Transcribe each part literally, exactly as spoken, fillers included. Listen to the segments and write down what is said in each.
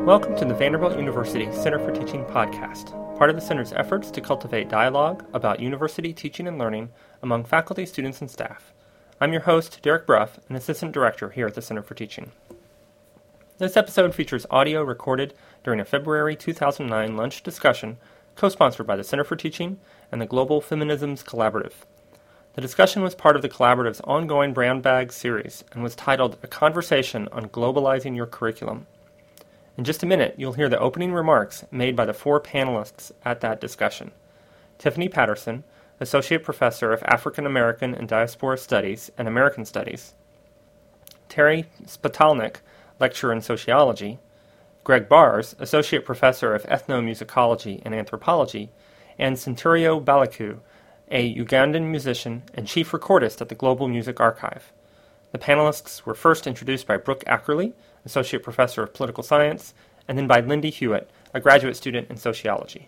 Welcome to the Vanderbilt University Center for Teaching podcast, part of the Center's efforts to cultivate dialogue about university teaching and learning among faculty, students, and staff. I'm your host, Derek Bruff, an Assistant Director here at the Center for Teaching. This episode features audio recorded during a February two thousand nine lunch discussion co-sponsored by the Center for Teaching and the Global Feminisms Collaborative. The discussion was part of the Collaborative's ongoing Brown Bag series and was titled A Conversation on Globalizing Your Curriculum. In just a minute, you'll hear the opening remarks made by the four panelists at that discussion. Tiffany Patterson, Associate Professor of African American and Diaspora Studies and American Studies. Terry Spitalnik, Lecturer in Sociology. Greg Bars, Associate Professor of Ethnomusicology and Anthropology. And Centurio Baliku, a Ugandan musician and Chief Recordist at the Global Music Archive. The panelists were first introduced by Brooke Ackerley, Associate Professor of Political Science, and then by Lindy Hewitt, a graduate student in sociology.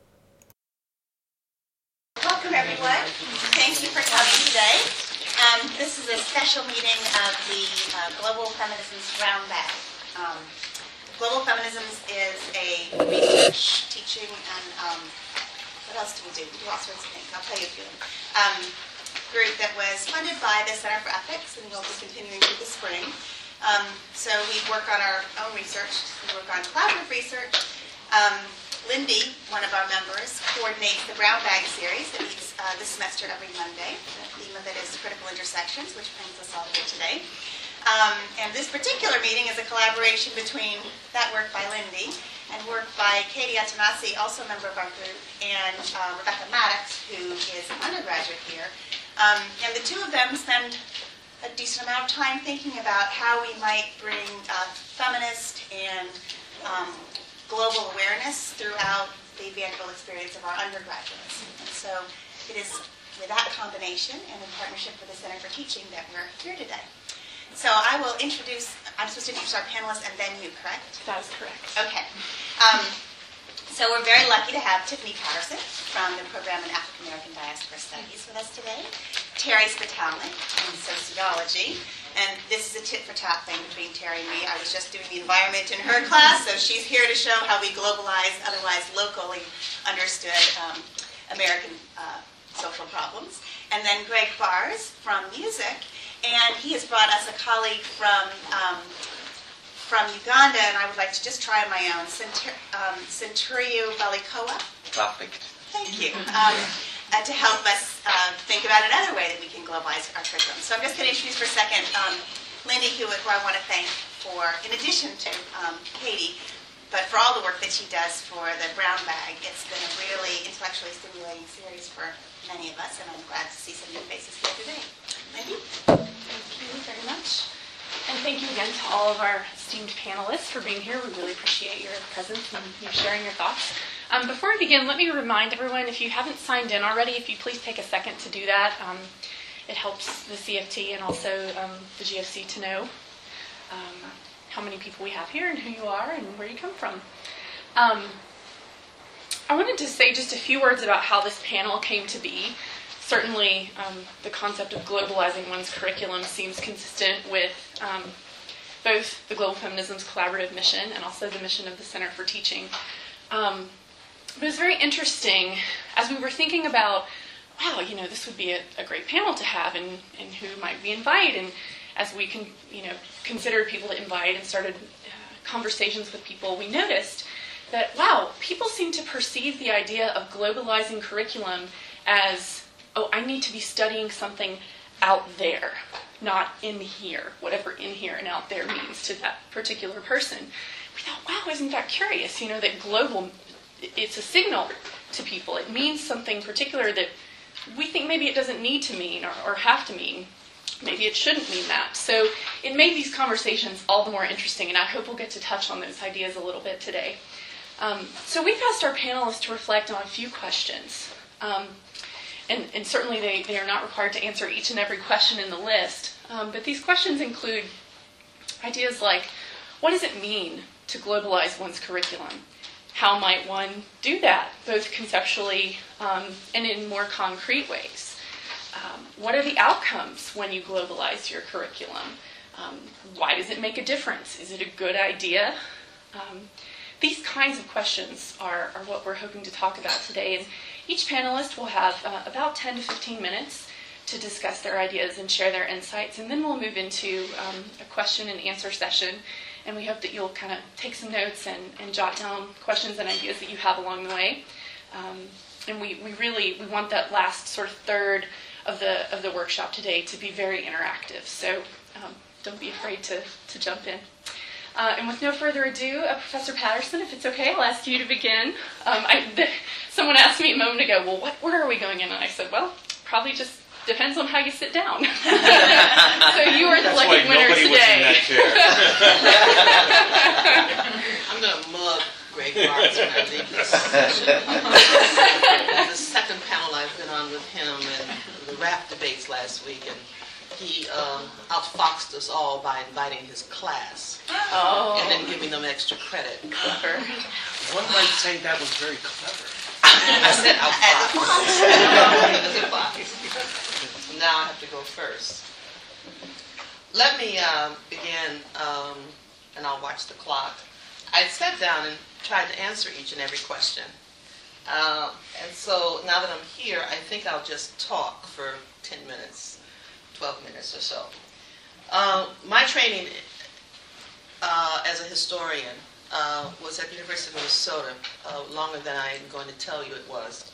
Welcome, everyone. Thank you for coming today. Um, this is a special meeting of the uh, Global Feminisms Brown Bag. Um, Global Feminisms is a research, teaching, and um, what else do we do? We do all sorts of things. I'll tell you a few. Um, group that was funded by the Center for Ethics, and will be continuing through the spring. Um, so we work on our own research, we work on collaborative research. Um, Lindy, one of our members, coordinates the Brown Bag series that meets uh, this semester every Monday. The theme of it is critical intersections, which brings us all here today. Um, and this particular meeting is a collaboration between that work by Lindy and work by Katie Atanasi, also a member of our group, and uh, Rebecca Maddox, who is an undergraduate here. Um, and the two of them spend a decent amount of time thinking about how we might bring uh, feminist and um, global awareness throughout the Vanderbilt experience of our undergraduates. And so it is with that combination and in partnership with the Center for Teaching that we're here today. So I will introduce, I'm supposed to introduce our panelists and then you, correct? That is correct. Okay. Um, so we're very lucky to have Tiffany Patterson from the program in African American Diaspora Studies with us today. Terry Spitalnik in Sociology. And this is a tit-for-tat thing between Terry and me. I was just doing the environment in her class, so she's here to show how we globalize otherwise locally understood um, American uh, social problems. And then Greg Bars from Music. And he has brought us a colleague from um, from Uganda, and I would like to just try on my own. Centur- um, Centurio Balikoa. Perfect. Thank you. Um, uh, to help us uh, think about another way that we can globalize our curriculum. So I'm just going to introduce for a second um, Lindy Hewitt, who I want to thank for, in addition to um, Katie, but for all the work that she does for the Brown Bag. It's been a really intellectually stimulating series for many of us, and I'm glad to see some new faces here today. Lindy? Thank you very much. And thank you again to all of our esteemed panelists for being here. We really appreciate your presence and you sharing your thoughts. Um, before we begin, let me remind everyone, if you haven't signed in already, if you please take a second to do that. Um, it helps the C F T and also um, the G F C to know um, how many people we have here and who you are and where you come from. Um, I wanted to say just a few words about how this panel came to be. Certainly, um, the concept of globalizing one's curriculum seems consistent with um, both the Global Feminisms Collaborative mission and also the mission of the Center for Teaching. Um, but it was very interesting as we were thinking about, wow, you know, this would be a, a great panel to have, and, and who might we invite? And as we can, you know, considered people to invite and started uh, conversations with people, we noticed that, wow, people seem to perceive the idea of globalizing curriculum as, oh, I need to be studying something out there, not in here, whatever in here and out there means to that particular person. We thought, wow, isn't that curious? You know, that global, it's a signal to people. It means something particular that we think maybe it doesn't need to mean or, or have to mean. Maybe it shouldn't mean that. So it made these conversations all the more interesting, and I hope we'll get to touch on those ideas a little bit today. Um, so we've asked our panelists to reflect on a few questions. Um, And, and certainly they, they are not required to answer each and every question in the list. Um, but these questions include ideas like, what does it mean to globalize one's curriculum? How might one do that, both conceptually um, and in more concrete ways? Um, what are the outcomes when you globalize your curriculum? Um, why does it make a difference? Is it a good idea? Um, these kinds of questions are, are what we're hoping to talk about today. And each panelist will have uh, about ten to fifteen minutes to discuss their ideas and share their insights. And then we'll move into um, a question and answer session. And we hope that you'll kind of take some notes and, and jot down questions and ideas that you have along the way. Um, and we, we really we want that last sort of third of the of the workshop today to be very interactive. So um, don't be afraid to, to jump in. Uh, and with no further ado, uh, Professor Patterson, if it's okay, I'll ask you to begin. Um, I, the, someone asked me a moment ago, well, what order are we going in? And I said, well, probably just depends on how you sit down. So you are the That's lucky why winner nobody today. was in that I'm going to mug Greg Marks when I leave this session. The second panel I've been on with him and the rap debates last week, and he um, outfoxed us all by inviting his class Oh, and then giving them extra credit. clever. chair. One might say that was very clever. I said outfoxed. As a fox. Now I have to go first. Let me um, begin, um, and I'll watch the clock. I sat down and tried to answer each and every question. Uh, and so now that I'm here, I think I'll just talk for ten minutes, twelve minutes or so. Uh, my training uh, as a historian uh, was at the University of Minnesota, uh, longer than I'm going to tell you it was,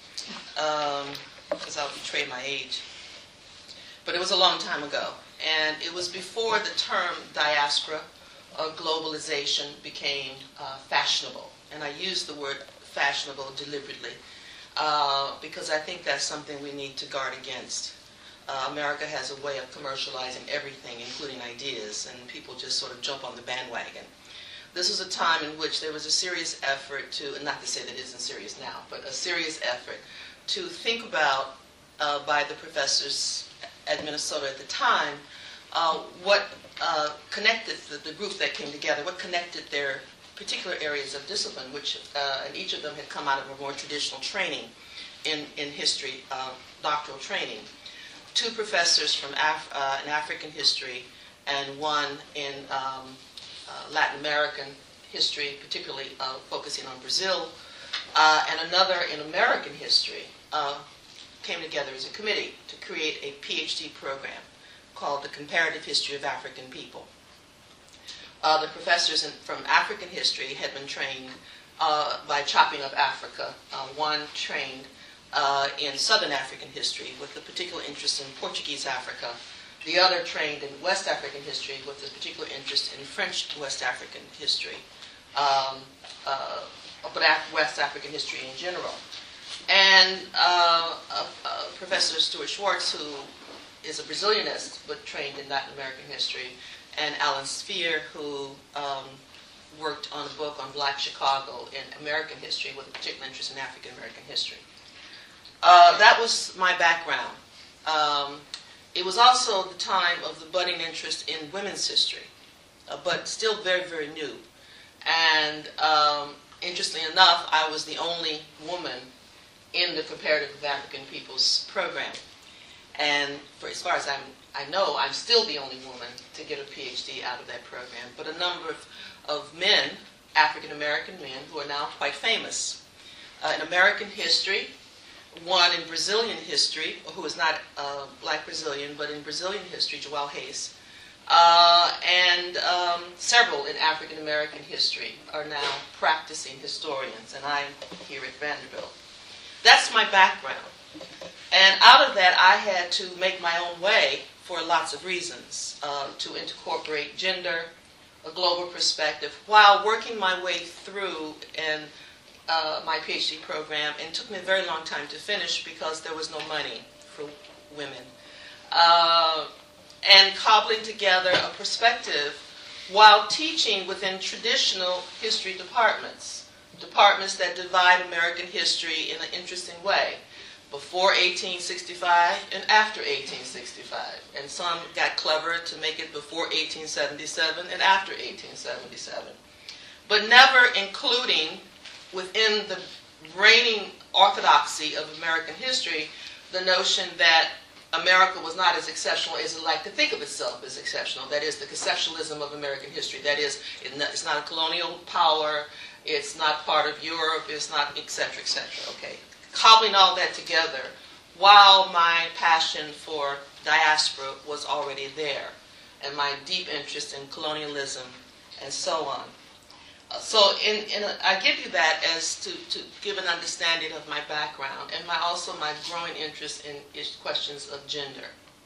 because um, I'll betray my age. But it was a long time ago, and it was before the term diaspora or globalization became uh, fashionable. And I use the word fashionable deliberately uh, because I think that's something we need to guard against. Uh, America has a way of commercializing everything, including ideas, and people just sort of jump on the bandwagon. This was a time in which there was a serious effort to, and not to say that it isn't serious now, but a serious effort to think about, uh, by the professors at Minnesota at the time, uh, what uh, connected the, the group that came together, what connected their particular areas of discipline, which uh, and each of them had come out of a more traditional training in, in history, uh, doctoral training. Two professors from Af- uh, in African history and one in um, uh, Latin American history, particularly uh, focusing on Brazil, uh, and another in American history, uh, came together as a committee to create a PhD program called the Comparative History of African People. Uh, the professors in, from African history had been trained uh, by chopping up Africa. Uh, one trained uh, in Southern African history with a particular interest in Portuguese Africa. The other trained in West African history with a particular interest in French West African history, um, uh, but West African history in general. And uh, uh, uh, Professor Stuart Schwartz, who is a Brazilianist but trained in Latin American history, and Alan Sphere, who um, worked on a book on Black Chicago in American history with a particular interest in African American history. Uh, that was my background. Um, it was also the time of the budding interest in women's history, uh, but still very, very new. And um, interestingly enough, I was the only woman in the Comparative of African Peoples program. And for as far as I'm, I know, I'm still the only woman to get a PhD out of that program, but a number of, of men, African American men, who are now quite famous. Uh, in American history, one in Brazilian history, who is not uh, black Brazilian, but in Brazilian history, Joel Hayes, uh, and um, several in African American history are now practicing historians, and I'm here at Vanderbilt. That's my background. And out of that, I had to make my own way for lots of reasons, uh, to incorporate gender, a global perspective, while working my way through in uh, my PhD program. And it took me a very long time to finish because there was no money for women. Uh, and cobbling together a perspective while teaching within traditional history departments, departments that divide American history in an interesting way. Before eighteen sixty-five and after eighteen sixty-five. And some got clever to make it before eighteen seventy-seven and after eighteen seventy-seven. But never including within the reigning orthodoxy of American history the notion that America was not as exceptional as it liked to think of itself as exceptional. That is, the conceptualism of American history. That is, it's not a colonial power, it's not part of Europe, it's not et cetera, et cetera. Okay. Cobbling all that together, while my passion for diaspora was already there, and my deep interest in colonialism and so on. Uh, so in, in a, I give you that as to, to give an understanding of my background and my also my growing interest in is questions of gender.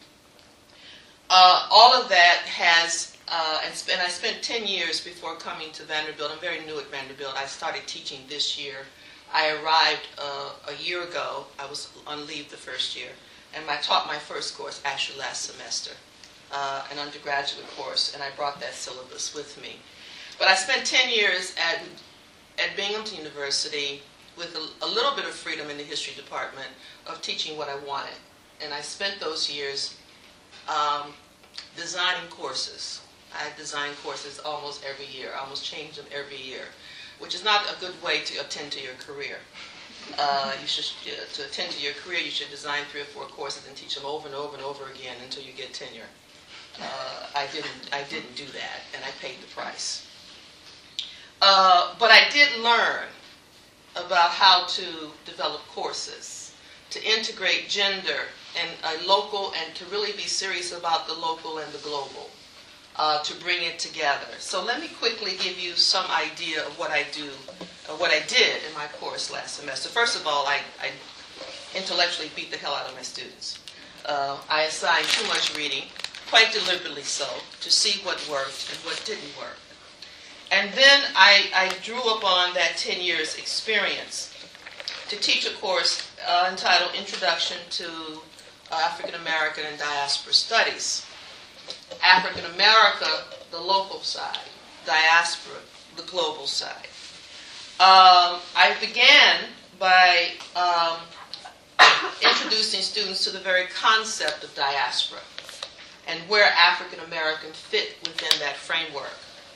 Uh, all of that has, uh, and, sp- and I spent ten years before coming to Vanderbilt. I'm very new at Vanderbilt. I started teaching this year. I arrived uh, a year ago. I was on leave the first year, and I taught my first course actually last semester, uh, an undergraduate course, and I brought that syllabus with me. But I spent ten years at, at Binghamton University with a, a little bit of freedom in the history department of teaching what I wanted. And I spent those years um, designing courses. I design courses almost every year. I almost change them every year, which is not a good way to attend to your career. Uh, you should, uh, to attend to your career, you should design three or four courses and teach them over and over and over again until you get tenure. Uh, I didn't. I didn't do that, and I paid the price. Uh, but I did learn about how to develop courses, to integrate gender and a local, and to really be serious about the local and the global, uh, to bring it together. So let me quickly give you some idea of what I do, uh, what I did in my course last semester. First of all, I, I intellectually beat the hell out of my students. Uh, I assigned too much reading, quite deliberately so, to see what worked and what didn't work. And then I, I drew upon that ten years experience to teach a course uh, entitled Introduction to uh, African American and Diaspora Studies. African America, the local side. Diaspora, the global side. Um, I began by um, introducing students to the very concept of diaspora and where African American fit within that framework.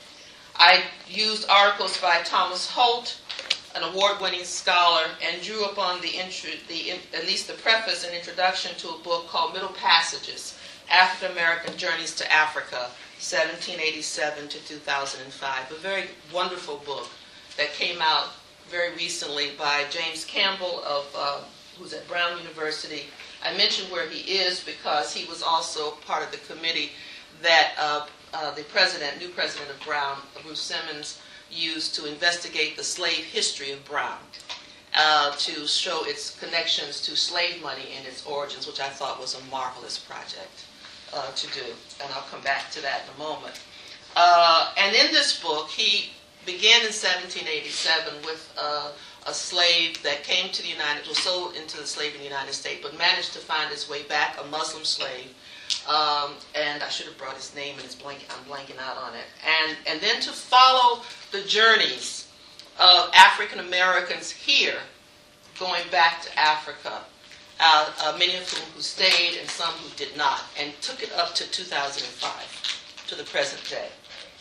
I used articles by Thomas Holt, an award-winning scholar, and drew upon the, intro, the in, at least the preface and introduction to a book called Middle Passages, African American Journeys to Africa, seventeen eighty-seven to two thousand five. A very wonderful book that came out very recently by James Campbell, of uh, who's at Brown University. I mentioned where he is because he was also part of the committee that uh, Uh, the president, new president of Brown, Bruce Simmons, used to investigate the slave history of Brown, uh, to show its connections to slave money and its origins, which I thought was a marvelous project uh, to do. And I'll come back to that in a moment. Uh, and in this book, he began in seventeen eighty-seven with uh, a slave that came to the United, was sold into the slave in the United States, but managed to find his way back, a Muslim slave. Um, and I should have brought his name, and it's blank, I'm blanking out on it. And, and then to follow the journeys of African Americans here, going back to Africa, uh, uh, many of whom who stayed and some who did not, and took it up to two thousand five, to the present day.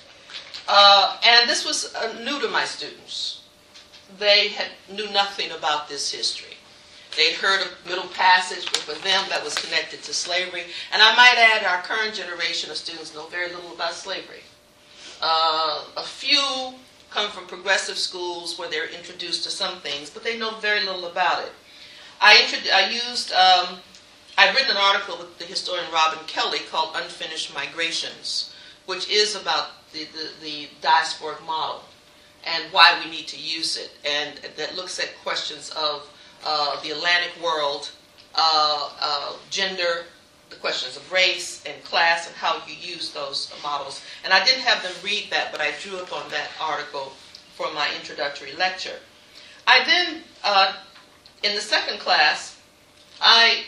Uh, and this was uh, new to my students. They had, knew nothing about this history. They'd heard of Middle Passage, but for them that was connected to slavery. And I might add, our current generation of students know very little about slavery. Uh, a few come from progressive schools where they're introduced to some things, but they know very little about it. I, introdu- I used, um, I've written an article with the historian Robin Kelly called Unfinished Migrations, which is about the, the, the diasporic model and why we need to use it, and that looks at questions of Uh, the Atlantic world, uh, uh, gender, the questions of race and class, and how you use those models. And I didn't have them read that, but I drew upon that article for my introductory lecture. I then, uh, in the second class, I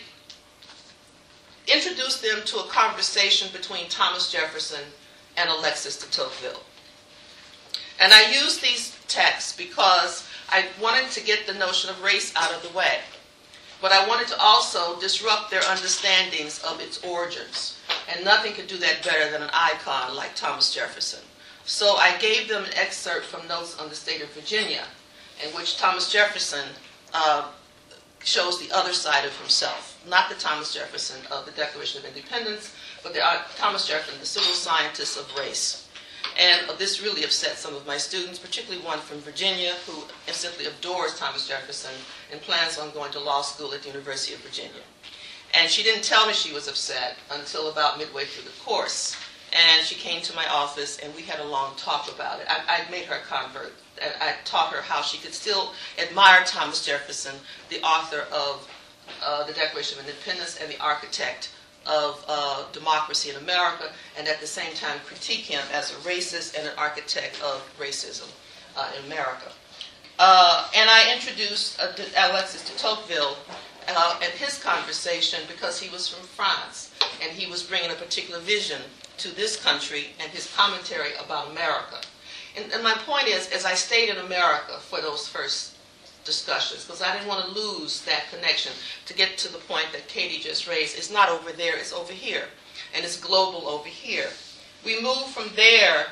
introduced them to a conversation between Thomas Jefferson and Alexis de Tocqueville. And I used these texts because I wanted to get the notion of race out of the way. But I wanted to also disrupt their understandings of its origins. And nothing could do that better than an icon like Thomas Jefferson. So I gave them an excerpt from Notes on the State of Virginia, in which Thomas Jefferson uh, shows the other side of himself. Not the Thomas Jefferson of the Declaration of Independence, but the uh, Thomas Jefferson, the civil scientist of race. And uh, this really upset some of my students, particularly one from Virginia who simply adores Thomas Jefferson and plans on going to law school at the University of Virginia. And she didn't tell me she was upset until about midway through the course. And she came to my office, and we had a long talk about it. I, I made her a convert. And I taught her how she could still admire Thomas Jefferson, the author of uh, the Declaration of Independence and the architect of uh, democracy in America, and at the same time critique him as a racist and an architect of racism uh, in America. Uh, and I introduced uh, Alexis de Tocqueville uh, at his conversation because he was from France, and he was bringing a particular vision to this country and his commentary about America. And, and my point is, as I stayed in America for those first discussions, because I didn't want to lose that connection, to get to the point that Katie just raised. It's not over there, it's over here. And it's global over here. We move from there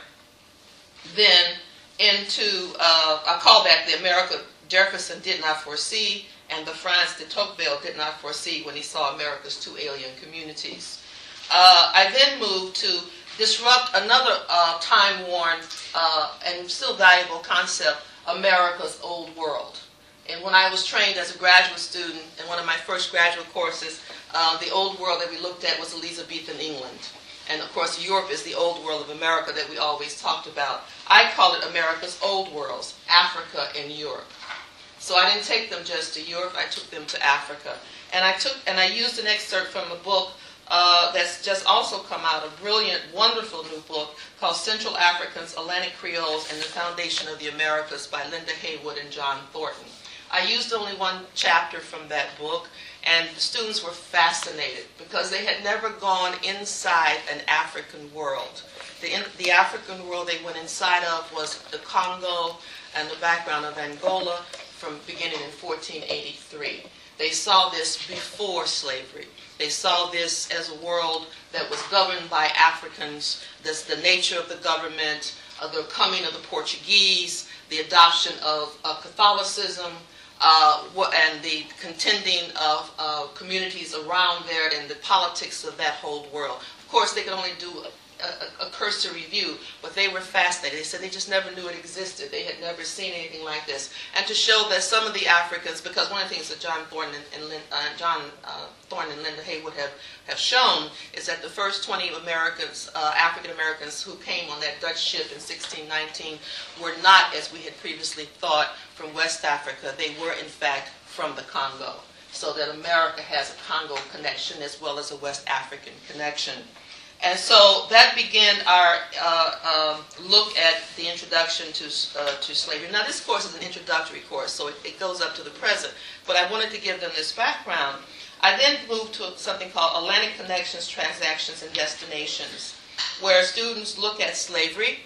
then into, uh, I call that the America Jefferson did not foresee, and the France de Tocqueville did not foresee when he saw America's two alien communities. Uh, I then moved to disrupt another uh, time-worn uh, and still valuable concept, America's Old World. And when I was trained as a graduate student in one of my first graduate courses, uh, the Old World that we looked at was Elizabethan England. And of course, Europe is the Old World of America that we always talked about. I call it America's Old Worlds, Africa and Europe. So I didn't take them just to Europe, I took them to Africa. And I took and I used an excerpt from a book Uh, that's just also come out, a brilliant, wonderful new book called Central Africans, Atlantic Creoles, and the Foundation of the Americas by Linda Haywood and John Thornton. I used only one chapter from that book, and the students were fascinated because they had never gone inside an African world. The, in, the African world they went inside of was the Congo and the background of Angola from beginning in fourteen eighty-three. They saw this before slavery. They saw this as a world that was governed by Africans, this, the nature of the government, uh, the coming of the Portuguese, the adoption of uh, Catholicism, uh, and the contending of uh, communities around there and the politics of that whole world. Of course, they could only do a, a, a cursory review, but they were fascinated. They said they just never knew it existed. They had never seen anything like this. And to show that some of the Africans, because one of the things that John Thornton and, and Lin, uh, John uh, Thornton and Linda Haywood have, have shown is that the first twenty Americans, uh, African Americans who came on that Dutch ship in sixteen nineteen were not, as we had previously thought, from West Africa. They were, in fact, from the Congo. So that America has a Congo connection as well as a West African connection. And so that began our uh, um, look at the introduction to uh, to slavery. Now, this course is an introductory course, so it, it goes up to the present. But I wanted to give them this background. I then moved to something called Atlantic Connections, Transactions, and Destinations, where students look at slavery.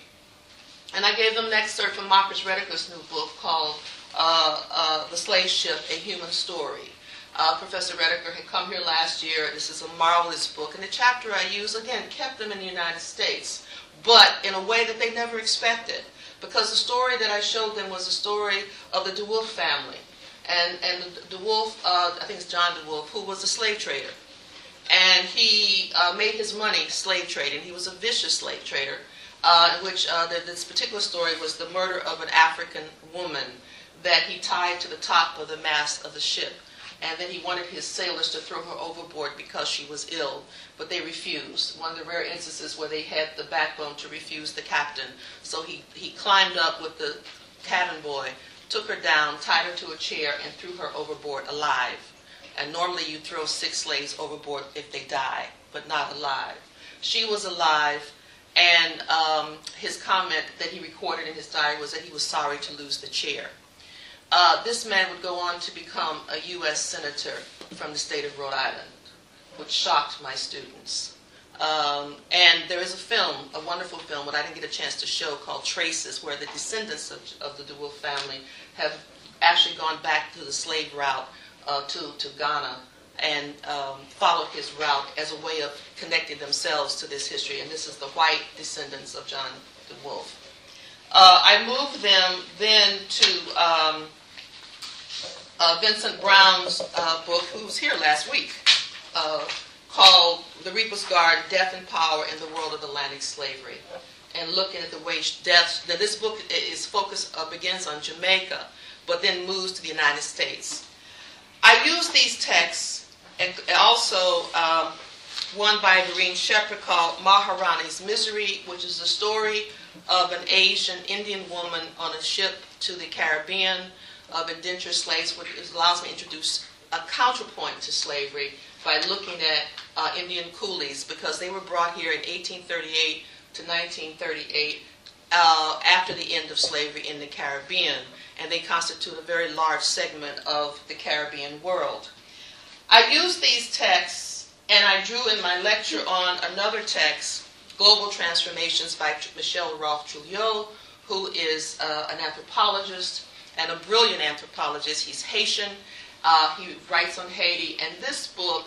And I gave them an excerpt from Marcus Rediker's new book called uh, uh, The Slave Ship, A Human Story. Uh, Professor Rediker had come here last year. This is a marvelous book. And the chapter I used, again, kept them in the United States, but in a way that they never expected. Because the story that I showed them was the story of the DeWolf family. And, and the DeWolf, uh, I think it's John DeWolf, who was a slave trader. And he uh, made his money slave trading. He was a vicious slave trader, uh, in which uh, the, this particular story was the murder of an African woman that he tied to the top of the mast of the ship. And then he wanted his sailors to throw her overboard because she was ill, but they refused. One of the rare instances where they had the backbone to refuse the captain. So he, he climbed up with the cabin boy, took her down, tied her to a chair, and threw her overboard alive. And normally you throw six slaves overboard if they die, but not alive. She was alive, and um, his comment that he recorded in his diary was that he was sorry to lose the chair. Uh, this man would go on to become a U S senator from the state of Rhode Island, which shocked my students. Um, and there is a film, a wonderful film, that I didn't get a chance to show, called Traces, where the descendants of, of the DeWolf family have actually gone back to the slave route uh, to, to Ghana and um, followed his route as a way of connecting themselves to this history. And this is the white descendants of John DeWolf. Uh, I moved them then to... Um, uh, Vincent Brown's uh, book, who was here last week, uh, called The Reaper's Guard, Death and Power in the World of Atlantic Slavery, and looking at the way death, that this book is focused, uh, begins on Jamaica, but then moves to the United States. I use these texts, and also um, one by Vereen Shepherd called Maharani's Misery, which is the story of an Asian Indian woman on a ship to the Caribbean of indentured slaves, which allows me to introduce a counterpoint to slavery by looking at uh, Indian coolies, because they were brought here in eighteen thirty-eight to nineteen thirty-eight uh, after the end of slavery in the Caribbean, and they constitute a very large segment of the Caribbean world. I use these texts, and I drew in my lecture on another text, Global Transformations by Michel Rolph-Trouillot, who is uh, an anthropologist and a brilliant anthropologist. He's Haitian. Uh, he writes on Haiti, and this book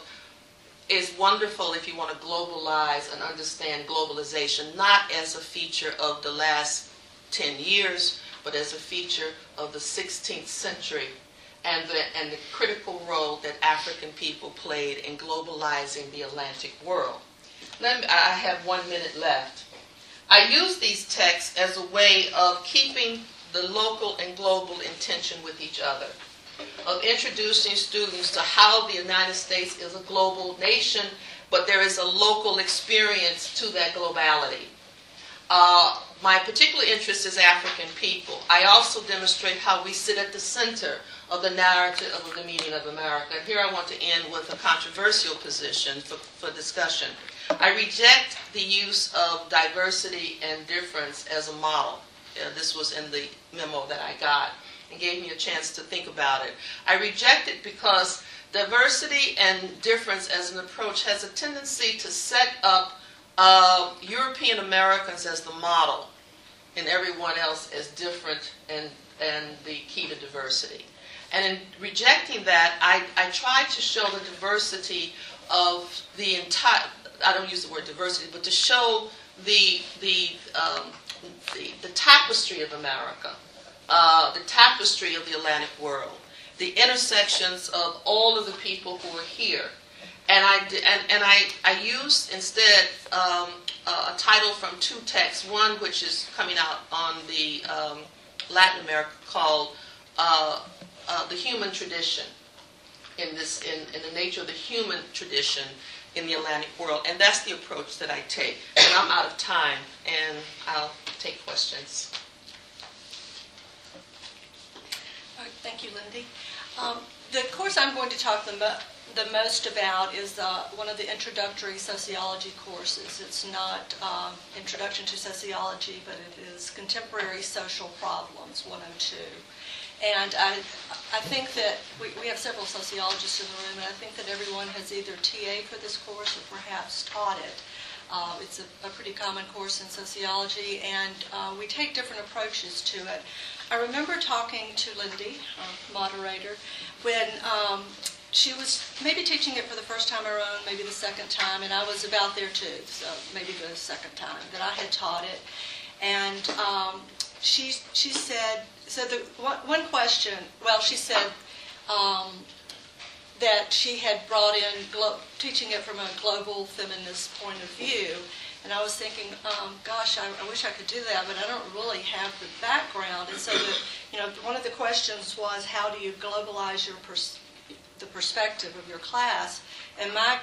is wonderful if you want to globalize and understand globalization, not as a feature of the last ten years, but as a feature of the sixteenth century and the, and the critical role that African people played in globalizing the Atlantic world. Let me, I have one minute left. I use these texts as a way of keeping the local and global in tension with each other, of introducing students to how the United States is a global nation, but there is a local experience to that globality. Uh, my particular interest is African people. I also demonstrate how we sit at the center of the narrative of the meaning of America. And here I want to end with a controversial position for, for discussion. I reject the use of diversity and difference as a model. Uh, this was in the memo that I got, and gave me a chance to think about it. I reject it because diversity and difference as an approach has a tendency to set up uh, European Americans as the model and everyone else as different and, and the key to diversity. And in rejecting that, I, I try to show the diversity of the entire, I don't use the word diversity, but to show the, the, um, the, the tapestry of America. Uh, the tapestry of the Atlantic world, the intersections of all of the people who are here. And I, and, and I, I used instead um, a title from two texts, one which is coming out on the um, Latin America called uh, uh, The Human Tradition, in, this, in, in the nature of the human tradition in the Atlantic world. And that's the approach that I take. And I'm out of time, and I'll take questions. Thank you, Lindy. Um, the course I'm going to talk the, mo- the most about is uh, one of the introductory sociology courses. It's not um, Introduction to Sociology, but it is Contemporary Social Problems, one oh two. And I, I think that we, we have several sociologists in the room, and I think that everyone has either T A'd for this course or perhaps taught it. Uh, it's a, a pretty common course in sociology, and uh, we take different approaches to it. I remember talking to Lindy, our moderator, when um, she was maybe teaching it for the first time her own, maybe the second time, and I was about there too, so maybe the second time that I had taught it. And um, she she said, so the one, one question, well, she said um, that she had brought in glo- teaching it from a global feminist point of view. And I was thinking, um, gosh, I, I wish I could do that, but I don't really have the background. And so, the, you know, one of the questions was, how do you globalize your pers- the perspective of your class? And my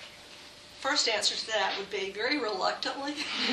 first answer to that would be very reluctantly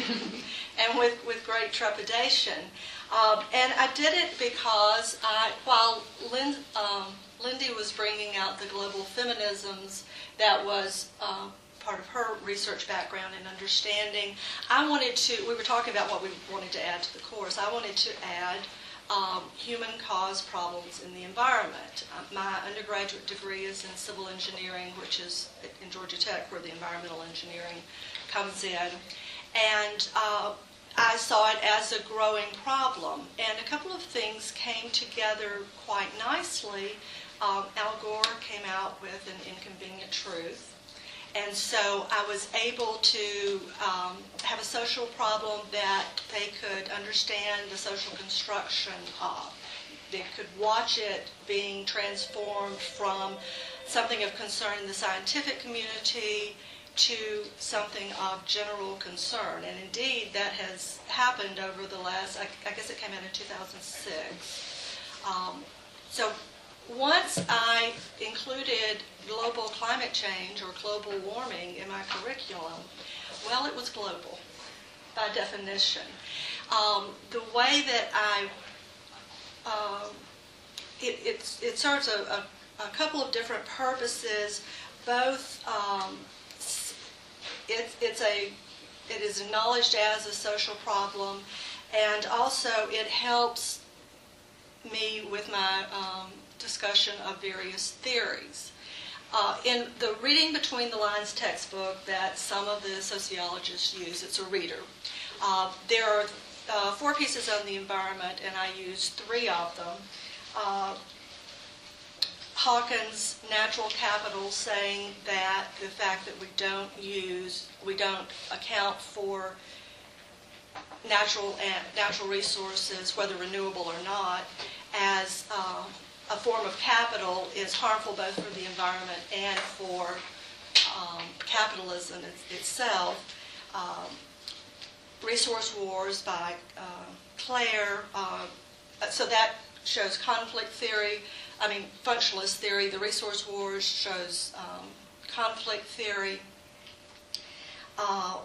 and with, with great trepidation. Um, and I did it because I, while Lynn, um, Lindy was bringing out the global feminisms, that was um, part of her research background and understanding. I wanted to, we were talking about what we wanted to add to the course. I wanted to add um, human cause problems in the environment. Uh, my undergraduate degree is in civil engineering, which is in Georgia Tech, where the environmental engineering comes in. And uh, I saw it as a growing problem. And a couple of things came together quite nicely. Um, Al Gore came out with An Inconvenient Truth. And so I was able to um, have a social problem that they could understand the social construction of. they could watch it being transformed from something of concern in the scientific community to something of general concern. And indeed, that has happened over the last, I, I guess it came out in two thousand six. Um, so once I included global climate change or global warming in my curriculum, well, it was global by definition. Um, the way that I, uh, it, it, it serves a, a, a couple of different purposes, both um, It, it's a, it is acknowledged as a social problem, and also it helps me with my um, discussion of various theories. Uh, in the Reading Between the Lines textbook that some of the sociologists use, it's a reader, uh, there are uh, four pieces on the environment, and I use three of them. Uh, Hawkins' Natural Capital, saying that the fact that we don't use, we don't account for natural and natural resources, whether renewable or not, as uh, a form of capital is harmful both for the environment and for um, capitalism it, itself. Um, Resource Wars by uh, Clare, uh, so that shows conflict theory. I mean, functionalist theory. The Resource Wars shows um, conflict theory. Uh,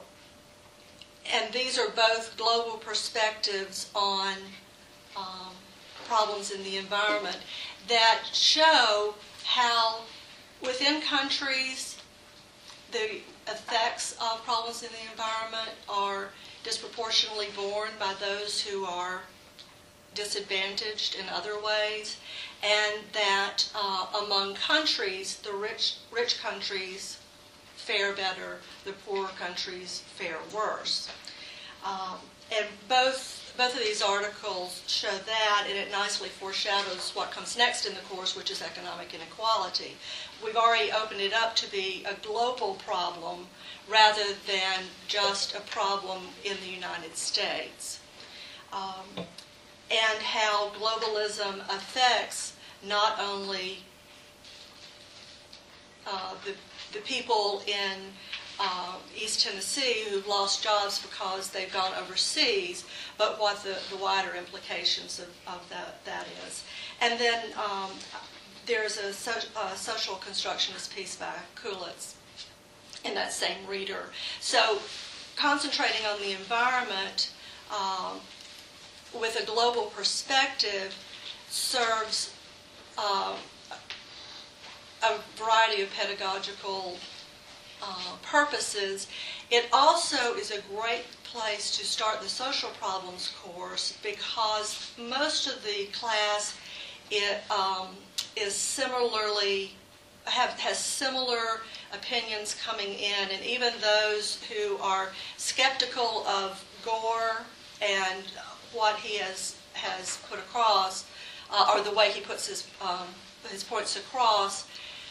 and these are both global perspectives on um, problems in the environment that show how within countries the effects of problems in the environment are disproportionately borne by those who are disadvantaged in other ways, and that uh, among countries, the rich rich countries fare better, the poorer countries fare worse. Um, and both both of these articles show that, and it nicely foreshadows what comes next in the course, which is economic inequality. We've already opened it up to be a global problem rather than just a problem in the United States. Um, and how globalism affects not only uh, the, the people in uh, East Tennessee who've lost jobs because they've gone overseas, but what the, the wider implications of, of that, that is. And then um, there's a, so, a social constructionist piece by Coolitz in that same reader. So concentrating on the environment um, with a global perspective serves uh, a variety of pedagogical uh, purposes. It also is a great place to start the social problems course because most of the class it, um, is similarly have has similar opinions coming in, and even those who are skeptical of Gore and what he has has put across, uh, or the way he puts his um, his points across,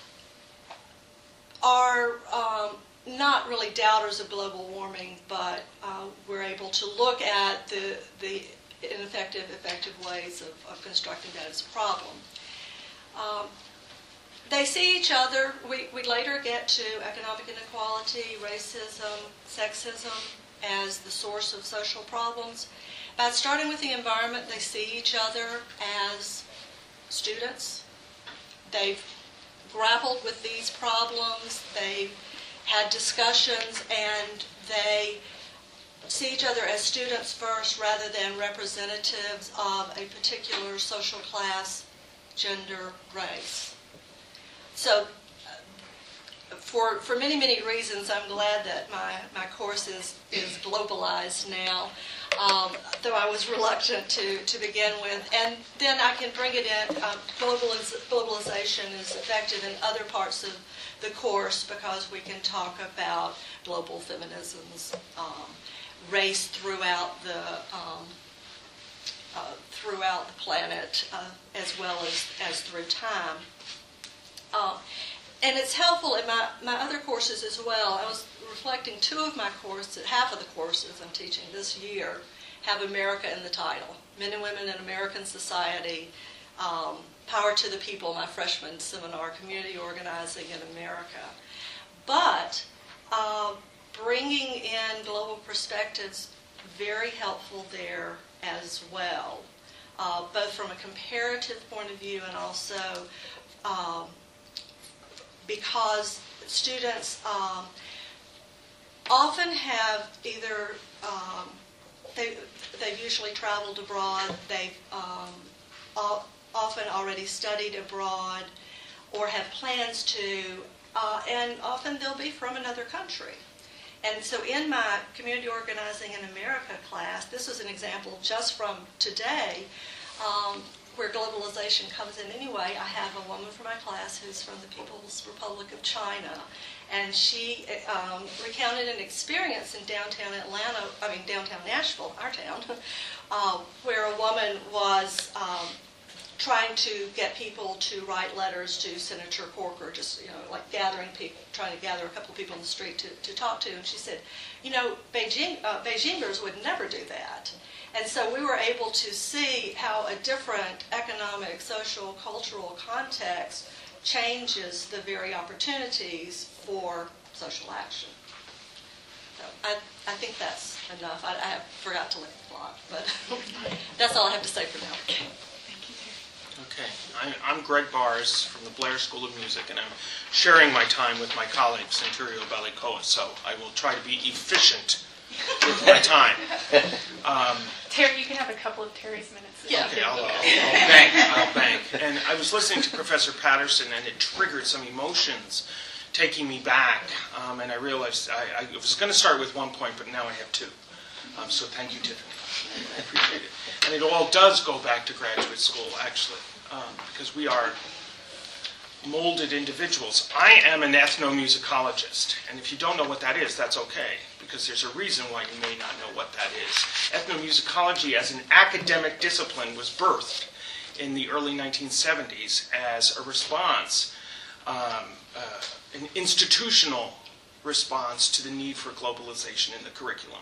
are um, not really doubters of global warming, but uh, we're able to look at the the ineffective, effective ways of, of constructing that as a problem. Um, they see each other. We, we later get to economic inequality, racism, sexism as the source of social problems. But starting with the environment, they see each other as students. They've grappled with these problems. They've had discussions, and they see each other as students first rather than representatives of a particular social class, gender, race. So for for many, many reasons, I'm glad that my, my course is, is globalized now, um, though I was reluctant to, to begin with. And then I can bring it in. Um, globaliz- globalization is effective in other parts of the course because we can talk about global feminisms, um, race throughout the um, uh, throughout the planet, uh, as well as, as through time. Uh, and it's helpful in my, my other courses as well. I was reflecting two of my courses, half of the courses I'm teaching this year have America in the title. Men and Women in American Society, um, Power to the People, my freshman seminar, Community Organizing in America. But uh, bringing in global perspectives, very helpful there as well, uh, both from a comparative point of view and also um, because students um, often have either, um, they, they've usually traveled abroad, they've um, all, often already studied abroad or have plans to, uh, and often they'll be from another country. And so in my Community Organizing in America class, this was an example just from today, um, where globalization comes in anyway. I have a woman from my class who's from the People's Republic of China, and she um, recounted an experience in downtown Atlanta, I mean downtown Nashville, our town, uh, where a woman was um, trying to get people to write letters to Senator Corker, just, you know, like gathering people, trying to gather a couple of people in the street to, to talk to. And she said, you know, Beijing, uh, Beijingers would never do that. And so we were able to see how a different economic, social, cultural context changes the very opportunities for social action. So I, I think that's enough. I, I have, forgot to link the plot, but that's all I have to say for now. Okay, I, I'm Greg Bars from the Blair School of Music, and I'm sharing my time with my colleague, Centurio Bellicoa, so I will try to be efficient with my time. Um, Terry, you can have a couple of Terry's minutes. Yeah. Okay, I'll, I'll, I'll bank, I'll bank. And I was listening to Professor Patterson, and it triggered some emotions taking me back, um, and I realized I, I was going to start with one point, but now I have two. Um, so thank you, Tiffany. I appreciate it. And it all does go back to graduate school, actually, um, because we are molded individuals. I am an ethnomusicologist, and if you don't know what that is, that's okay, because there's a reason why you may not know what that is. Ethnomusicology as an academic discipline was birthed in the early nineteen seventies as a response, um, uh, an institutional response to the need for globalization in the curriculum.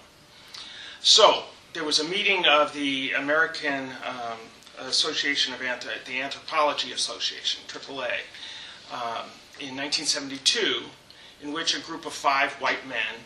So, there was a meeting of the American um, Association of Anth- the Anthropology Association, triple A, um, in nineteen seventy-two, in which a group of five white men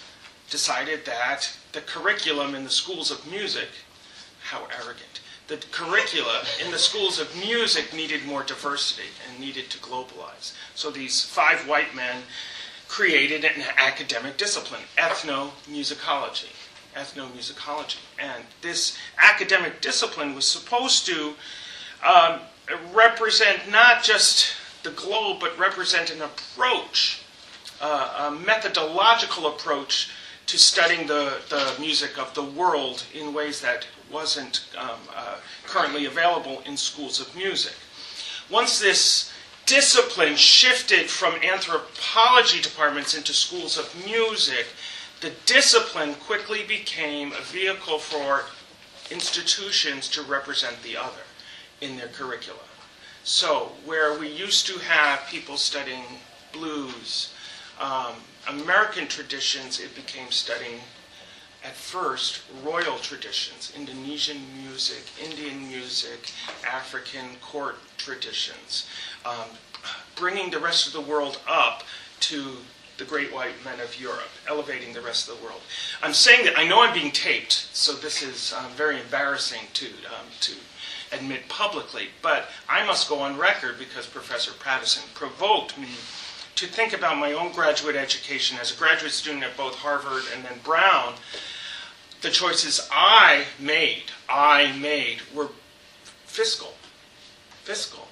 decided that the curriculum in the schools of music, how arrogant, the curricula in the schools of music needed more diversity and needed to globalize. So these five white men created an academic discipline, ethnomusicology. ethnomusicology. And this academic discipline was supposed to um, represent not just the globe, but represent an approach, uh, a methodological approach to studying the, the music of the world in ways that wasn't um, uh, currently available in schools of music. Once this discipline shifted from anthropology departments into schools of music, the discipline quickly became a vehicle for institutions to represent the other in their curricula. So, where we used to have people studying blues, um, American traditions, it became studying, at first, royal traditions, Indonesian music, Indian music, African court traditions, um, bringing the rest of the world up to the great white men of Europe, elevating the rest of the world. I'm saying that, I know I'm being taped, so this is um, very embarrassing to um, to admit publicly, but I must go on record because Professor Patterson provoked me to think about my own graduate education as a graduate student at both Harvard and then Brown. The choices I made, I made, were fiscal, fiscal.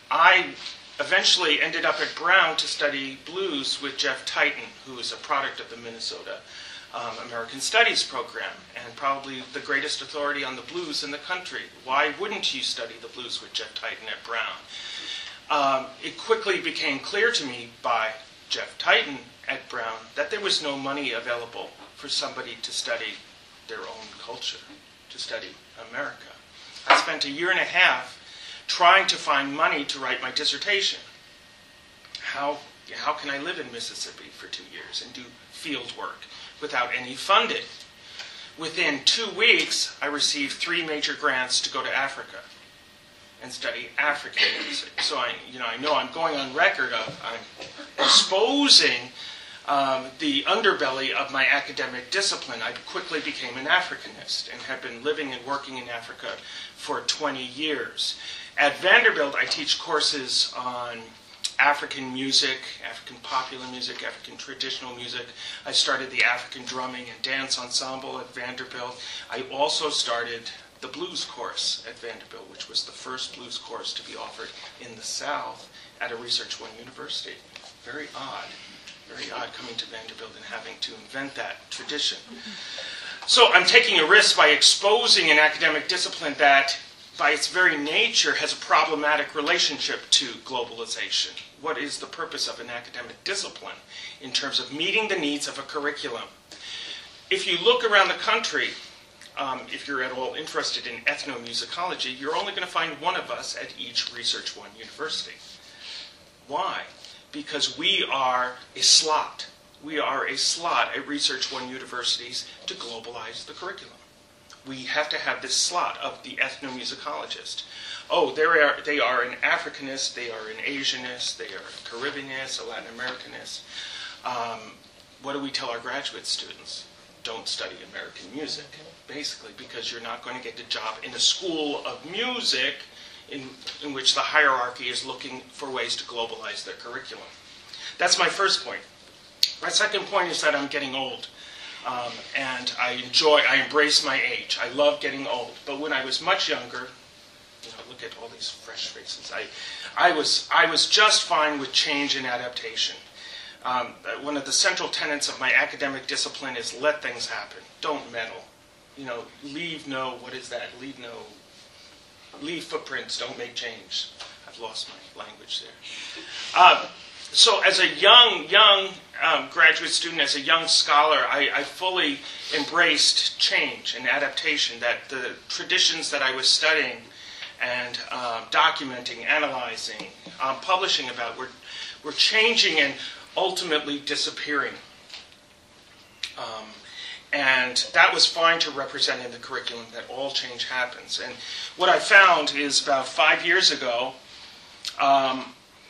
I eventually ended up at Brown to study blues with Jeff Titan, who is a product of the Minnesota um, American Studies program, and probably the greatest authority on the blues in the country. Why wouldn't you study the blues with Jeff Titan at Brown? Um, it quickly became clear to me by Jeff Titan at Brown that there was no money available for somebody to study their own culture, to study America. I spent a year and a half trying to find money to write my dissertation. How, how can I live in Mississippi for two years and do field work without any funding? Within two weeks, I received three major grants to go to Africa. and study African music. So I, you know, I know I'm going on record of I'm exposing um, the underbelly of my academic discipline. I quickly became an Africanist and have been living and working in Africa for twenty years. At Vanderbilt, I teach courses on African music, African popular music, African traditional music. I started the African Drumming and Dance Ensemble at Vanderbilt. I also started the blues course at Vanderbilt, which was the first blues course to be offered in the South at a Research One university. Very odd, very odd coming to Vanderbilt and having to invent that tradition. So I'm taking a risk by exposing an academic discipline that, by its very nature, has a problematic relationship to globalization. What is the purpose of an academic discipline in terms of meeting the needs of a curriculum? If you look around the country, um, if you're at all interested in ethnomusicology, you're only going to find one of us at each Research One university. Why? Because we are a slot. We are a slot at Research One universities to globalize the curriculum. We have to have this slot of the ethnomusicologist. Oh, they are, they are an Africanist, they are an Asianist, they are a Caribbeanist, a Latin Americanist. Um, what do we tell our graduate students? Don't study American music, basically, because you're not going to get a job in a school of music in, in which the hierarchy is looking for ways to globalize their curriculum. That's my first point. My second point is that I'm getting old. Um, and I enjoy, I embrace my age. I love getting old. But when I was much younger, you know, look at all these fresh faces. I, I was, I was just fine with change and adaptation. Um, one of the central tenets of my academic discipline is let things happen. Don't meddle. You know, leave no, what is that? Leave no, leave footprints. Don't make change. I've lost my language there. Um, So as a young, young um, graduate student, as a young scholar, I, I fully embraced change and adaptation, that the traditions that I was studying and uh, documenting, analyzing, um, publishing about were, were changing and ultimately disappearing. Um, and that was fine to represent in the curriculum, that all change happens. And what I found is about five years ago, um,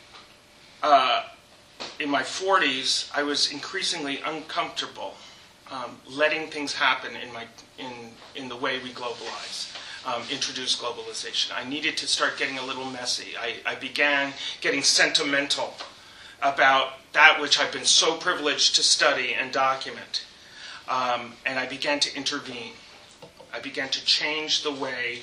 Uh, in my forties, I was increasingly uncomfortable um, letting things happen in my in in the way we globalize, um, introduce globalization. I needed to start getting a little messy. I, I began getting sentimental about that which I've been so privileged to study and document, um, and I began to intervene. I began to change the way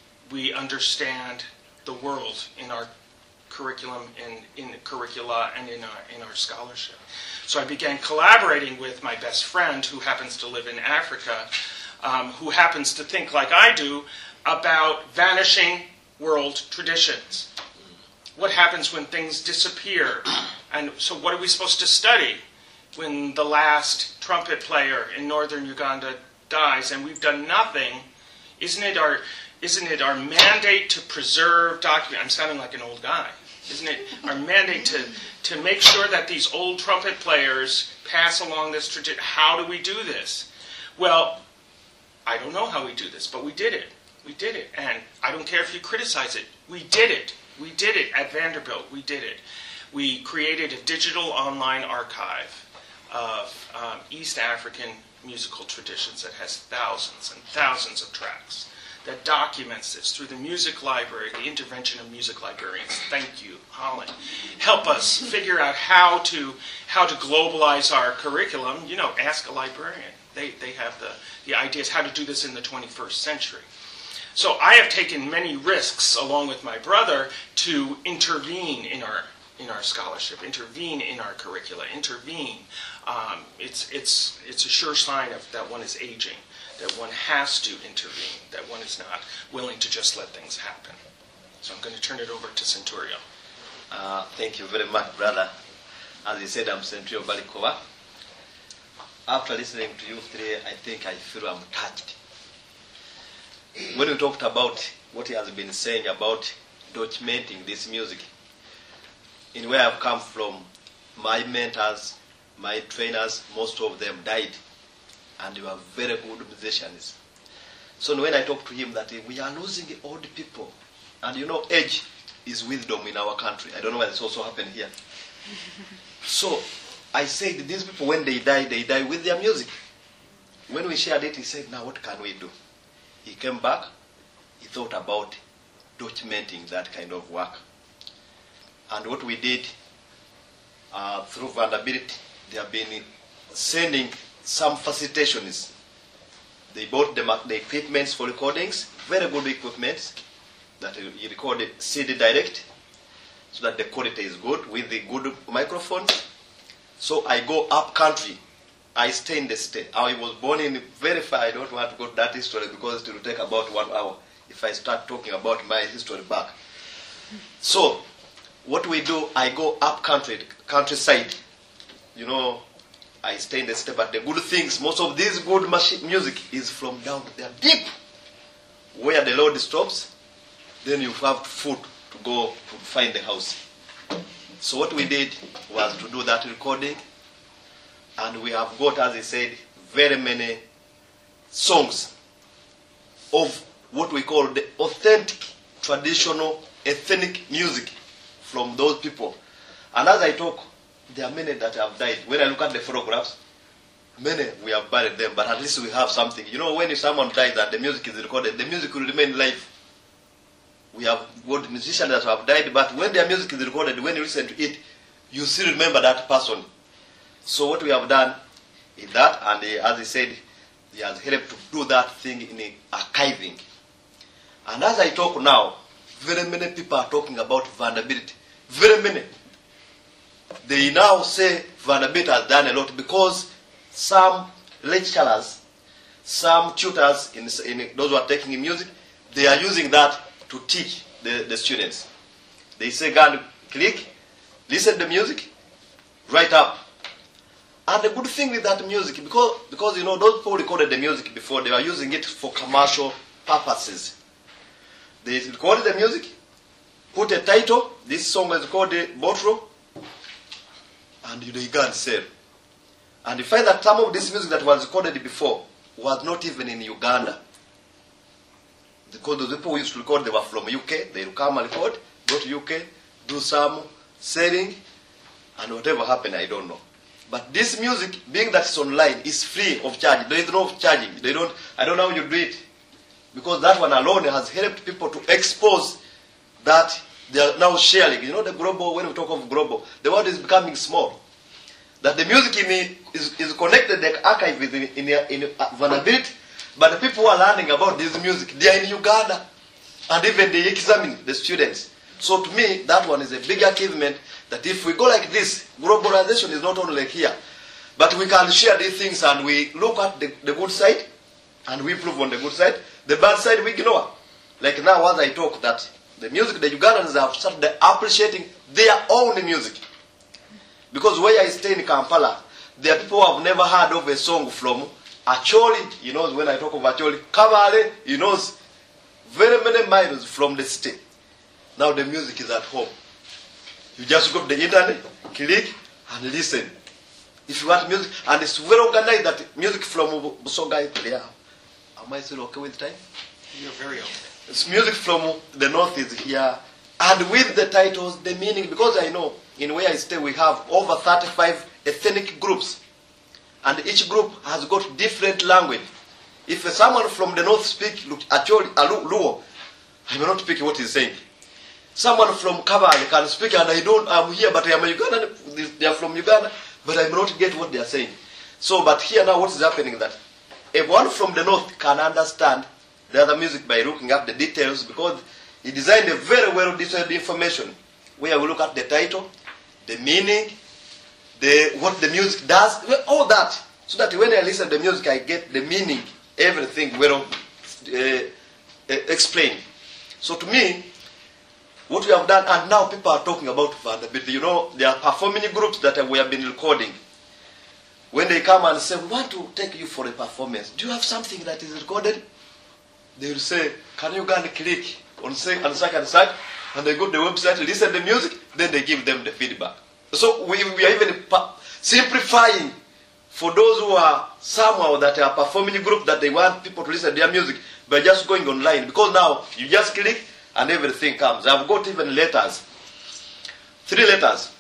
we understand the world in our curriculum, in, in curricula, and in our, in our scholarship. So I began collaborating with my best friend, who happens to live in Africa, um, who happens to think like I do about vanishing world traditions. What happens when things disappear? And so what are we supposed to study when the last trumpet player in northern Uganda dies and we've done nothing? Isn't it our, isn't it our mandate to preserve, document? I'm sounding like an old guy. Isn't it our mandate to, to make sure that these old trumpet players pass along this tradition? How do we do this? Well, I don't know how we do this, but we did it. We did it. And I don't care if you criticize it. We did it. We did it at Vanderbilt. We did it. We created a digital online archive of um, East African musical traditions that has thousands and thousands of tracks, that documents this through the music library, the intervention of music librarians. Thank you, Holland. Help us figure out how to how to globalize our curriculum. You know, ask a librarian. They they have the, the ideas how to do this in the twenty-first century. So I have taken many risks, along with my brother, to intervene in our in our scholarship, intervene in our curricula, intervene. Um, it's it's it's a sure sign of that one is aging, that one has to intervene, that one is not willing to just let things happen. So I'm going to turn it over to Centurio. Uh, thank you very much, brother. As you said, I'm Centurio Balikowa. After listening to you today, I think I feel I'm touched. When we talked about what he has been saying about documenting this music, in where I've come from, my mentors, my trainers, most of them died, and they were very good musicians. So when I talked to him that we are losing old people And you know, age is wisdom in our country. I don't know whether it's also happened here. So I said, these people, when they die, they die with their music. When we shared it, he said, now what can we do? He came back, he thought about documenting that kind of work. And what we did, uh, through Vanderbilt, they have been sending some facilitations. They bought the, the equipments for recordings, very good equipment, that you recorded C D direct, so that the quality is good with the good microphones. So I go up country. I stay in the state. I was born in very far. I don't want to go to that history because it will take about one hour if I start talking about my history back. So what we do, I go up country, countryside. You know, I stay in the state, but the good things, most of this good music is from down there deep, where the road stops. Then you have food to go to find the house. So what we did was to do that recording, and we have got, as I said, very many songs of what we call the authentic, traditional, ethnic music from those people. And as I talk, there are many that have died. When I look at the photographs, many we have buried them, but at least we have something. You know, when someone dies and the music is recorded, the music will remain live. We have got musicians that have died, but when their music is recorded, when you listen to it, you still remember that person. So what we have done is that, and uh, as I said, he has helped to do that thing in the archiving. And as I talk now, very many people are talking about Vanderbilt. Very many. They now say Vanderbilt has done a lot because some lecturers, some tutors, in, in those who are taking music, they are using that to teach the, the students. They say, go and click, listen to the music, write up. And the good thing with that music, because, because you know, those people recorded the music before, they were using it for commercial purposes. They recorded the music, put a title, this song is called Botro, and they go and sell. And you find that some of this music that was recorded before was not even in Uganda. Because those people who used to record, they were from U K. They would come and record, go to U K, do some selling, and whatever happened, I don't know. But this music, being that it's online, is free of charge. There is no charging. They don't. I don't know how you do it, because that one alone has helped people to expose that they are now sharing. You know, the global. When we talk of global, the world is becoming small. That the music in the, is is connected, the archive is in in, in Vanderbilt. But the people who are learning about this music, they are in Uganda. And even they examine the students. So to me, that one is a big achievement, that if we go like this, globalization is not only here, but we can share these things and we look at the, the good side, and we improve on the good side. The bad side we ignore. Like now as I talk, that the music, the Ugandans have started appreciating their own music. Because where I stay in Kampala, there are people who have never heard of a song from Acholi. He knows when I talk of Acholi. Kabale, he knows very many miles from the state. Now the music is at home. You just go to the internet, click, and listen. If you want music, and it's well organized that music from Busoga is there. Am I still okay with time? You're very okay. It's music from the north is here. And with the titles, the meaning, because I know in where I stay we have over thirty-five ethnic groups. And each group has got different language. If someone from the north speaks Acholi, Luo, I may not speak what he's saying. Someone from Kabale can speak, and I don't, I'm here, but I'm a Ugandan, they are from Uganda, but I may not get what they are saying. So, but here now what is happening that everyone from the north can understand the other music by looking up the details, because he designed a very well detailed information where we look at the title, the meaning, the what the music does, all that, so that when I listen to the music, I get the meaning, everything well uh, explained. So to me, what we have done, and now people are talking about Vanderbilt. You know, there are performing groups that we have been recording. When they come and say, we want to take you for a performance, do you have something that is recorded? They will say, can you go and click on say and such and such, and they go to the website, listen to the music, then they give them the feedback. So we, we are even simplifying for those who are somehow that are performing group that they want people to listen to their music by just going online. Because now you just click and everything comes. I've got even letters, three letters.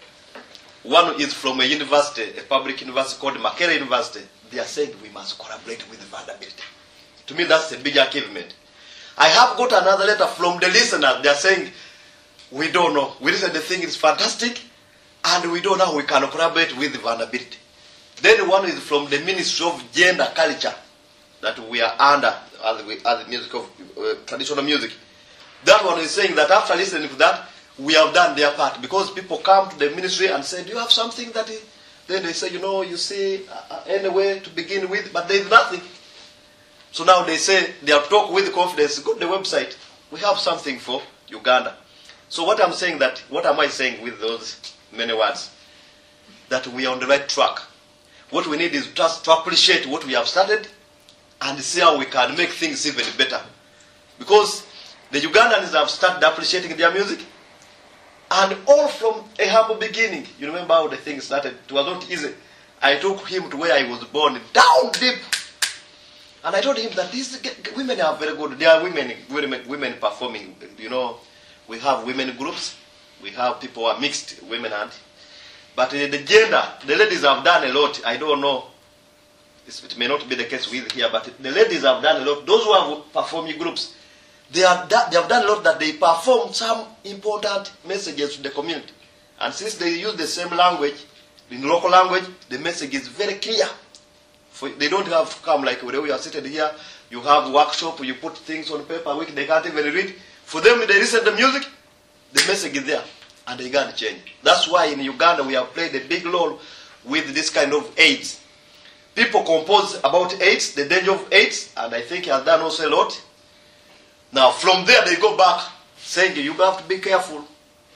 One is from a university, a public university called Makerere University. They are saying we must collaborate with Vanderbilt. To me, that's a big achievement. I have got another letter from the listeners. They are saying, we don't know. We listen, the thing is fantastic, and we don't know how we can collaborate with Vanderbilt. Then one is from the Ministry of Gender Culture that we are under as, we, as music of uh, traditional music. That one is saying that after listening to that, we have done their part, because people come to the ministry and say, do you have something that is... Then they say, you know, you see, uh, anyway to begin with, but there is nothing. So now they say, they have talked with confidence, go to the website, we have something for Uganda. So what I'm saying that, what am I saying with those many words? That we are on the right track. What we need is just to appreciate what we have started and see how we can make things even better. Because the Ugandans have started appreciating their music, and all from a humble beginning. You remember how the thing started? It was not easy. I took him to where I was born, down deep. And I told him that these women are very good. There are women, women, women performing. You know, we have women groups. We have people who are mixed, women and. But uh, the gender, the ladies have done a lot. I don't know. It's, it may not be the case with here, but the ladies have done a lot. Those who have performing groups, They, are, they have done a lot that they perform some important messages to the community. And since they use the same language, in local language, the message is very clear. For, they don't have to come like where we are sitting here. You have workshop, you put things on paper, which they can't even read. For them, they listen to the music, the message is there, and they can't change. That's why in Uganda we have played a big role with this kind of AIDS. People compose about AIDS, the danger of AIDS, and I think he has done also a lot. Now, from there, they go back saying, you have to be careful.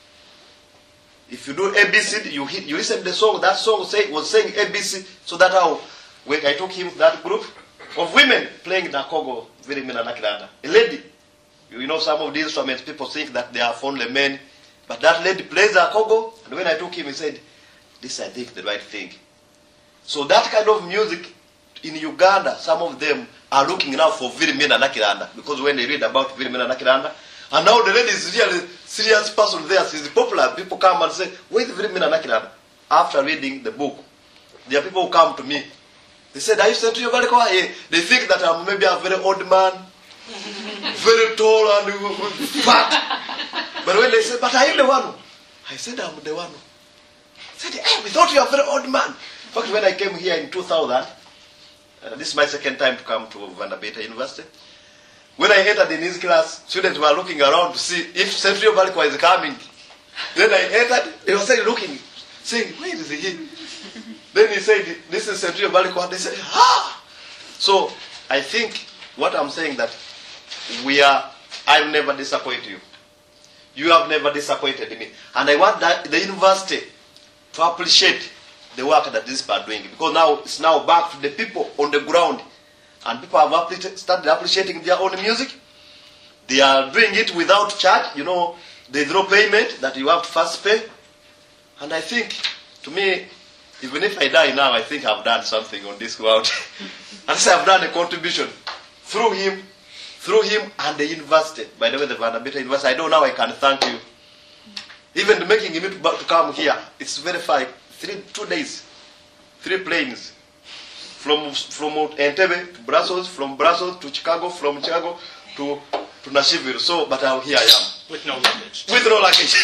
If you do A B C, you, hit, you listen to the song, that song say, was saying A B C, so that how, when I took him to that group of women playing Nakogo, very Nakiranda. A lady, you know, some of these instruments, people think that they are for only men, but that lady plays Nakogo, and when I took him, he said, this I think the right thing. So that kind of music, in Uganda, some of them are looking now for Virimena Nakiranda, because when they read about Virimena Nakiranda, and now the lady is really serious person there, she's popular, people come and say, where's Virimena Nakiranda? After reading the book, there are people who come to me, they said, are you sent to your Valikoa? They think that I'm maybe a very old man, very tall and fat. But when they say, but are you the one? I said, I'm the one. I said, hey, we thought you are a very old man. In fact, when I came here in two thousand, Uh, this is my second time to come to Vanderbilt University. When I entered in his class, students were looking around to see if Central Valikoa is coming. Then I entered, they were saying, looking, saying, where is he? Then he said, this is Central Valikoa. They said, ah! So I think what I'm saying that we are, I've never disappointed you. You have never disappointed me. And I want that, the university to appreciate the work that these people are doing, because now it's now back to the people on the ground, and people have started appreciating their own music. They are doing it without charge. You know, there's no payment that you have to first pay. And I think, to me, even if I die now, I think I've done something on this world. And so I've done a contribution through him, through him and the university. By the way, the Vanderbilt University, I know now I can thank you. Even making him to come here, it's very fine. Three, two days, three planes, from from Entebbe to Brussels, from Brussels to Chicago, from Chicago to to Nashville. So, but uh, here I am with no luggage. With no luggage.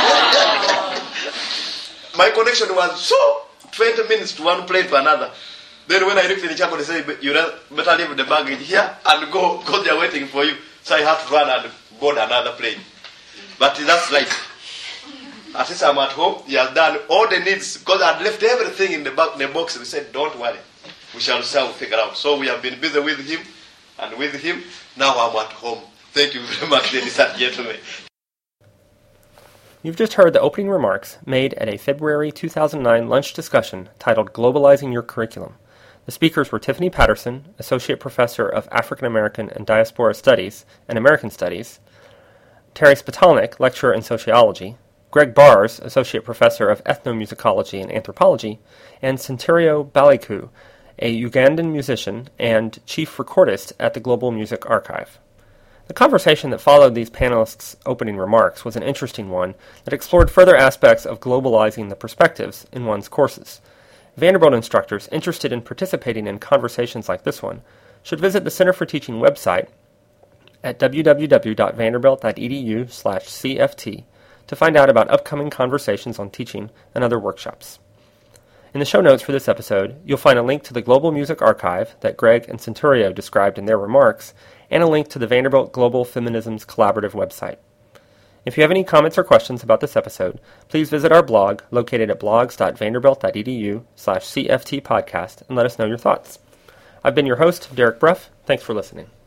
My connection was so twenty minutes to one plane to another. Then when I reached in Chicago, they said, "You better leave the baggage here and go, because they are waiting for you." So I had to run and board another plane. But that's right. At least I'm at home. He has done all the needs, because I had left everything in the, back, the box. We said, don't worry, we shall self figure out. So we have been busy with him and with him. Now I'm at home. Thank you very much, ladies and gentlemen. You've just heard the opening remarks made at a February two thousand nine lunch discussion titled Globalizing Your Curriculum. The speakers were Tiffany Patterson, Associate Professor of African American and Diaspora Studies and American Studies, Terry Spitalnik, Lecturer in Sociology, Greg Bars, Associate Professor of Ethnomusicology and Anthropology, and Centurio Baliku, a Ugandan musician and Chief Recordist at the Global Music Archive. The conversation that followed these panelists' opening remarks was an interesting one that explored further aspects of globalizing the perspectives in one's courses. Vanderbilt instructors interested in participating in conversations like this one should visit the Center for Teaching website at w w w dot vanderbilt dot e d u slash c f t to find out about upcoming conversations on teaching and other workshops. In the show notes for this episode, you'll find a link to the Global Music Archive that Greg and Centurio described in their remarks, and a link to the Vanderbilt Global Feminisms Collaborative website. If you have any comments or questions about this episode, please visit our blog located at blogs dot vanderbilt dot e d u slash c f t podcast and let us know your thoughts. I've been your host, Derek Bruff. Thanks for listening.